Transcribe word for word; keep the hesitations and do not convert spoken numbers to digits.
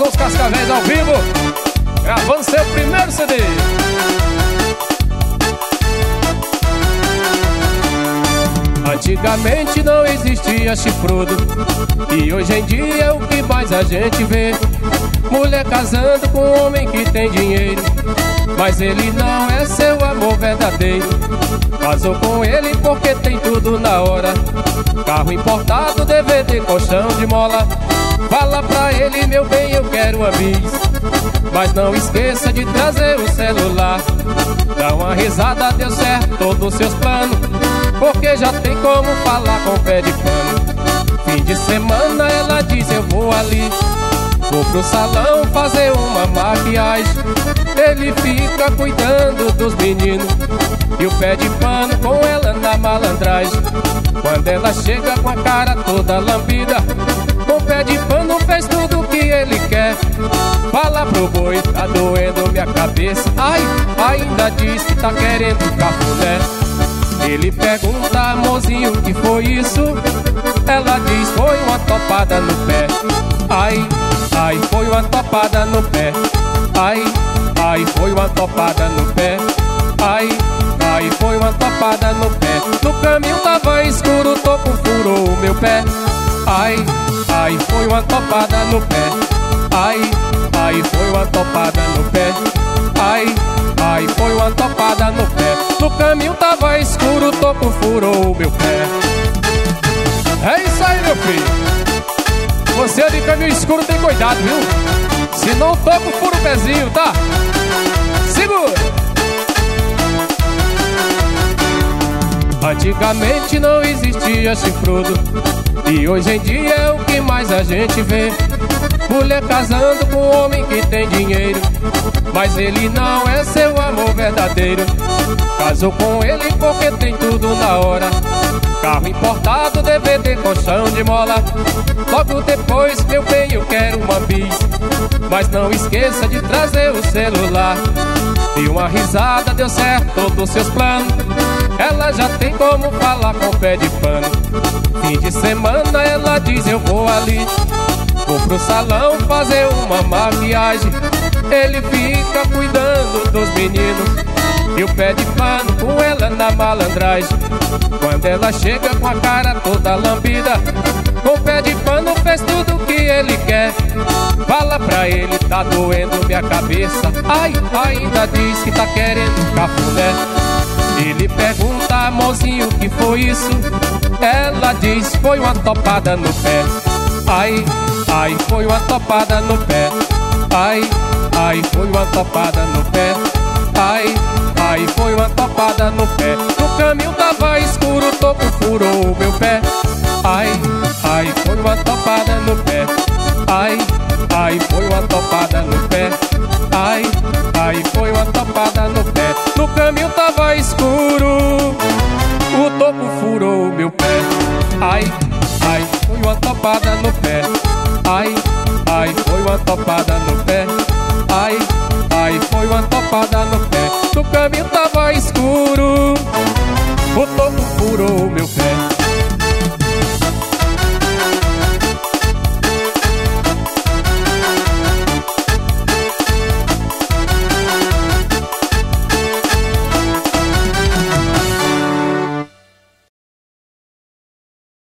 são os Cascavéis ao vivo, gravando seu primeiro C D. Antigamente não existia chifrudo, e hoje em dia é o que mais a gente vê. Mulher casando com um homem que tem dinheiro, mas ele não é seu amor verdadeiro. Casou com ele porque tem tudo na hora: carro importado, D V D, colchão de mola. Fala pra ele, meu bem, eu quero uma bis, mas não esqueça de trazer o celular. Dá uma risada, deu certo todos os seus planos, porque já tem como falar com o pé de pano. Fim de semana ela diz, eu vou ali, vou pro salão fazer uma maquiagem. Ele fica cuidando dos meninos e o pé de pano com ela na malandragem. Quando ela chega com a cara toda lambida, o pé de pano fez tudo o que ele quer. Fala pro boi, tá doendo minha cabeça. Ai, ainda diz que tá querendo cafuné. Ele pergunta, amorzinho, o que foi isso? Ela diz, foi uma topada no pé. Ai, ai, foi uma topada no pé. Ai, ai, foi uma topada no pé. Ai, ai, foi uma topada no pé. No caminho tava escuro, o topo furou o meu pé. Ai, ai, foi uma topada no pé. Ai, ai, foi uma topada no pé. Ai, ai, foi uma topada no pé. No caminho tava escuro, o topo furou o meu pé. É isso aí, meu filho. Você de caminho escuro tem cuidado, viu? Senão o topo fura o pezinho, tá? Segura! Antigamente não existia chifrudo, e hoje em dia é o que mais a gente vê. Mulher casando com um homem que tem dinheiro, mas ele não é seu amor verdadeiro. Casou com ele porque tem tudo na hora: carro importado, D V D, colchão de mola. Logo depois, meu bem, eu quero uma bis, mas não esqueça de trazer o celular. Deu uma risada, deu certo todos os seus planos, ela já tem como falar com o pé de pano. Fim de semana ela diz, eu vou ali, vou pro salão fazer uma maquiagem. Ele fica cuidando dos meninos e o pé de pano com ela na malandragem. Quando ela chega com a cara toda lambida, com o pé de pano fez tudo o que ele quer. Fala pra ele, tá doendo minha cabeça. Ai, ainda diz que tá querendo cafuné. Ele pergunta, amorzinho, o que foi isso? Ela diz, foi uma topada no pé. Ai, ai, foi uma topada no pé. Ai, ai, foi uma topada no pé. Ai, ai, foi uma topada no pé. No caminho tava escuro, o topo furou o meu pé. Ai, ai, foi uma topada no pé. Ai, ai, foi uma topada no pé. Ai, ai, foi uma topada no pé. No caminho tava escuro, o topo furou o meu pé. Ai, ai, foi uma topada no pé. Ai, ai, foi uma topada no pé. Ai, ai, foi uma topada no pé. No caminho tava escuro, o topo furou o meu pé.